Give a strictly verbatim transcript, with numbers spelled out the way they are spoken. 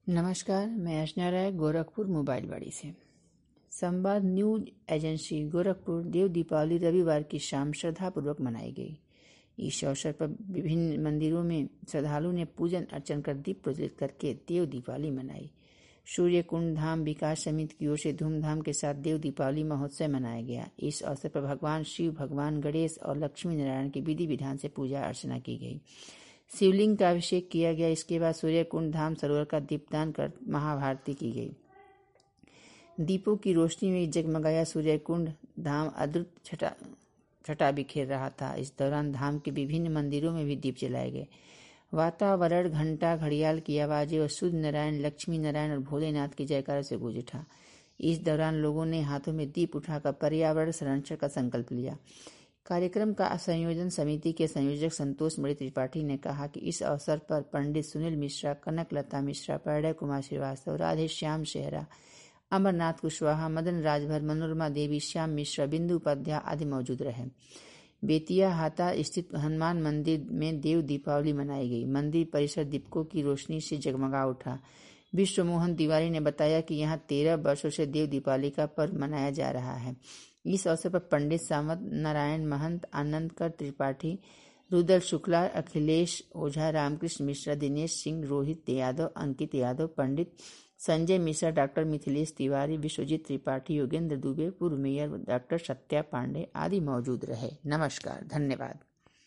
नमस्कार, मैं अर्चना राय गोरखपुर मोबाइल वाड़ी से। संवाद न्यूज एजेंसी गोरखपुर देव दीपावली रविवार की शाम श्रद्धापूर्वक मनाई गई। इस अवसर पर विभिन्न मंदिरों में श्रद्धालुओं ने पूजन अर्चन कर दीप प्रज्वलित करके देव दीपावली मनाई। सूर्य कुंड धाम विकास समिति की ओर से धूमधाम के साथ देव दीपावली महोत्सव मनाया गया। इस अवसर पर भगवान शिव, भगवान गणेश और लक्ष्मी नारायण की विधि विधान से पूजा अर्चना की गई। शिवलिंग का अभिषेक किया गया। इसके बाद सूर्य कुंड धाम सरोवर का दीपदान कर महाभारती की गई। दीपों की रोशनी में जगमगाया सूर्य कुंड धाम अद्भुत छटा छटा बिखेर रहा था। इस दौरान धाम के विभिन्न मंदिरों में भी दीप जलाए गए। वातावरण घंटा, घड़ियाल की आवाजें और सूर्य नारायण, लक्ष्मी नारायण और भोलेनाथ की जयकारों से गूंज उठा। इस दौरान लोगों ने हाथों में दीप उठाकर पर्यावरण संरक्षण का संकल्प लिया। कार्यक्रम का संयोजन समिति के संयोजक संतोष मणि त्रिपाठी ने कहा कि इस अवसर पर पंडित सुनील मिश्रा, कनकलता मिश्रा, परिणय कुमार श्रीवास्तव, राधे श्याम शेहरा, अमरनाथ कुशवाहा, मदन राजभर, मनोरमा देवी, श्याम मिश्रा, बिंदु उपाध्याय आदि मौजूद रहे। बेतिया हाता स्थित हनुमान मंदिर में देव दीपावली मनाई गई। मंदिर परिसर दीपकों की रोशनी से जगमगा उठा। विश्व मोहन तिवारी ने बताया कि यहाँ तेरह वर्षों से देव दीपावली का पर्व मनाया जा रहा है। इस अवसर पर पंडित सावंत, नारायण महंत, आनंद कर त्रिपाठी, रुदल शुक्ला, अखिलेश ओझा, रामकृष्ण मिश्रा, दिनेश सिंह, रोहित यादव, अंकित यादव, पंडित संजय मिश्रा, डॉक्टर मिथिलेश तिवारी, विश्वजीत त्रिपाठी, योगेंद्र दुबे, पूर्व मेयर डॉक्टर सत्या पांडे आदि मौजूद रहे। नमस्कार, धन्यवाद।